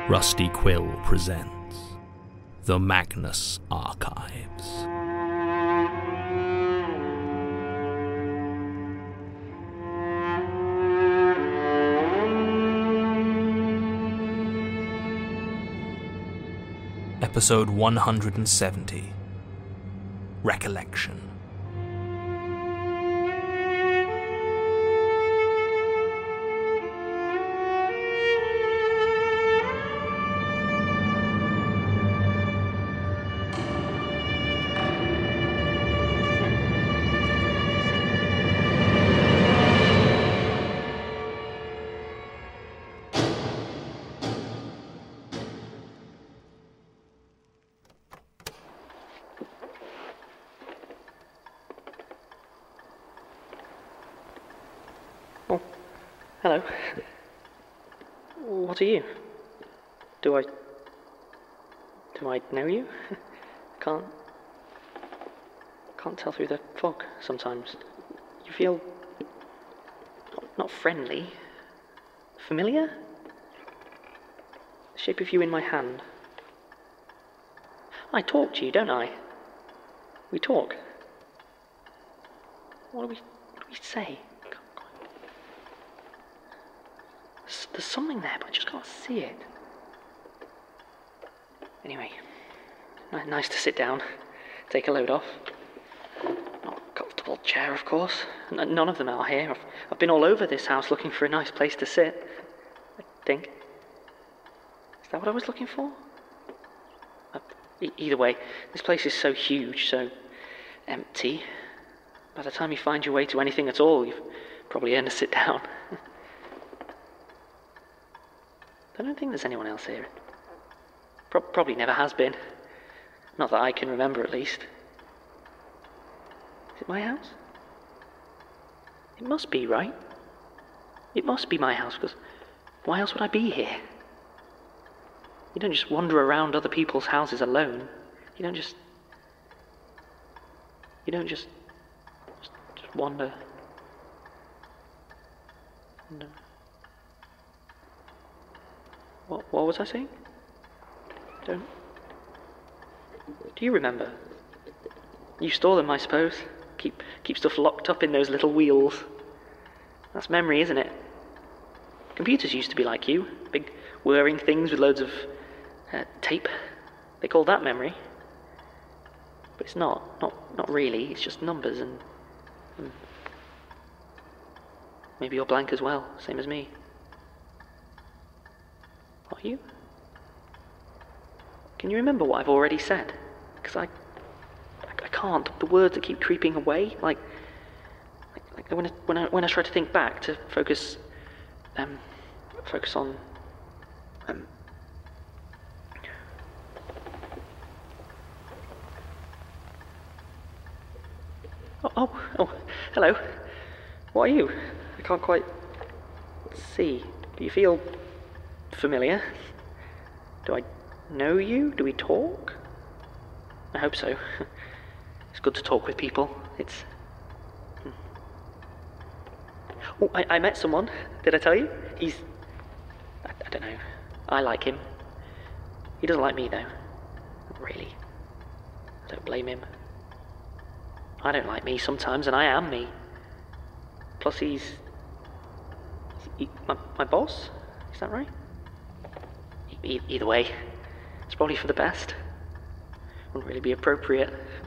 Rusty Quill presents The Magnus Archives. Episode 170, Recollection. Oh, hello. What are you? Do I know you? Can't tell through the fog sometimes. You feel not friendly, familiar? The shape of you in my hand. I talk to you, don't I? We talk. What do we say? There's something there, but I just can't see it. Anyway, nice to sit down, take a load off. Not a comfortable chair, of course. None of them are here. I've been all over this house looking for a nice place to sit, I think. Is that what I was looking for? Either way, this place is so huge, so empty. By the time you find your way to anything at all, you've probably earned a sit down. I don't think there's anyone else here. Probably never has been. Not that I can remember, at least. Is it my house? It must be, right? It must be my house, because why else would I be here? You don't just wander around other people's houses alone. You don't just wander. No. What was I saying? Do you remember? You store them, I suppose. Keep stuff locked up in those little wheels. That's memory, isn't it? Computers used to be like you. Big whirring things with loads of tape. They call that memory. But it's not really. It's just numbers and maybe you're blank as well, same as me. Are you? Can you remember what I've already said? Because I can't. The words that keep creeping away, like when I try to think back to focus on. Oh, hello. What are you? I can't quite see. Do you feel familiar? Do I know you? Do we talk? I hope so. It's good to talk with people. It's... Oh, I met someone. Did I tell you? He's... I don't know. I like him. He doesn't like me, though. Not really. I don't blame him. I don't like me sometimes, and I am me. Plus he's my boss? Is that right? Either way, it's probably for the best. Wouldn't really be appropriate